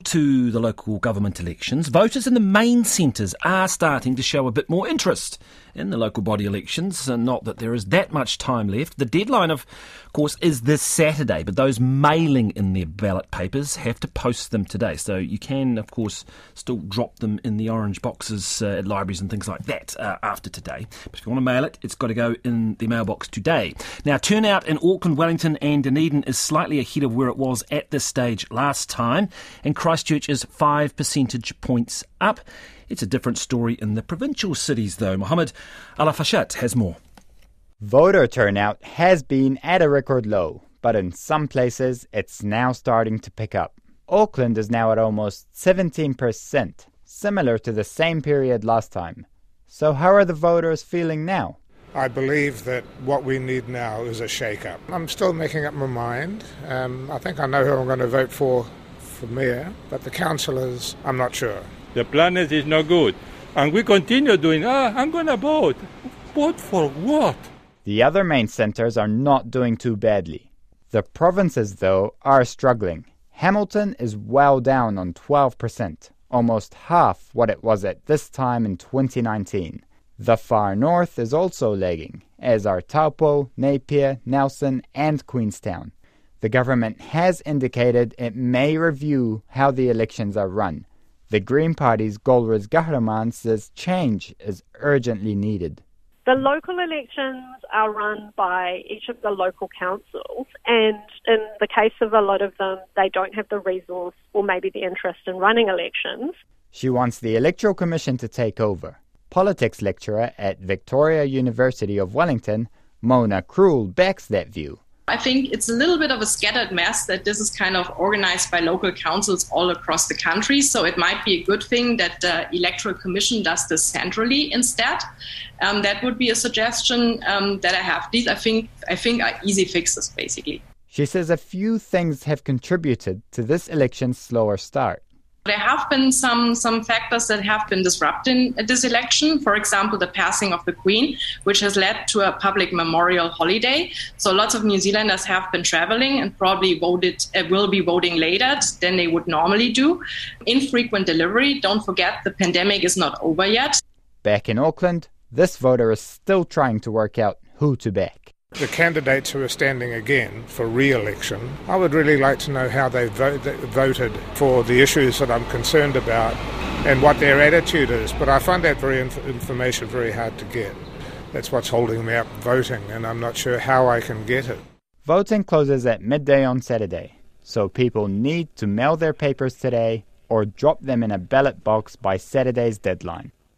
To the local government elections, voters in the main centres are starting to show a bit more interest in the local body elections, and not that there is that much time left. The deadline, of course, is this Saturday, but those mailing in their ballot papers have to post them today. So you can, of course, still drop them in the orange boxes at libraries and things like that after today. But if you want to mail it, it's got to go in the mailbox today. Now, turnout in Auckland, Wellington and Dunedin is slightly ahead of where it was at this stage last time, and Christchurch is 5 percentage points up. It's a different story in the provincial cities, though. Mohammed Al-Fashat has more. Voter turnout has been at a record low, but in some places it's now starting to pick up. Auckland is now at almost 17%, similar to the same period last time. So how are the voters feeling now? I believe that what we need now is a shake-up. I'm still making up my mind. I think I know who I'm going to vote for mayor, but the councillors, I'm not sure. The planet is no good. And we continue doing, I'm going to vote. Vote for what? The other main centres are not doing too badly. The provinces, though, are struggling. Hamilton is well down on 12%, almost half what it was at this time in 2019. The far north is also lagging, as are Taupo, Napier, Nelson and Queenstown. The government has indicated it may review how the elections are run. The Green Party's Golriz Gahraman says change is urgently needed. The local elections are run by each of the local councils, and in the case of a lot of them, they don't have the resource or maybe the interest in running elections. She wants the Electoral Commission to take over. Politics lecturer at Victoria University of Wellington, Mona Krul, backs that view. I think it's a little bit of a scattered mess that this is kind of organized by local councils all across the country. So it might be a good thing that the Electoral Commission does this centrally instead. That would be a suggestion that I have. These, I think are easy fixes, basically. She says a few things have contributed to this election's slower start. There have been some factors that have been disrupting this election. For example, the passing of the Queen, which has led to a public memorial holiday. So lots of New Zealanders have been travelling and probably will be voting later than they would normally do. Infrequent delivery. Don't forget, the pandemic is not over yet. Back in Auckland, this voter is still trying to work out who to back. The candidates who are standing again for re-election, I would really like to know how they voted for the issues that I'm concerned about and what their attitude is. But I find that information very hard to get. That's what's holding me up voting, and I'm not sure how I can get it. Voting closes at midday on Saturday, so people need to mail their papers today or drop them in a ballot box by Saturday's deadline.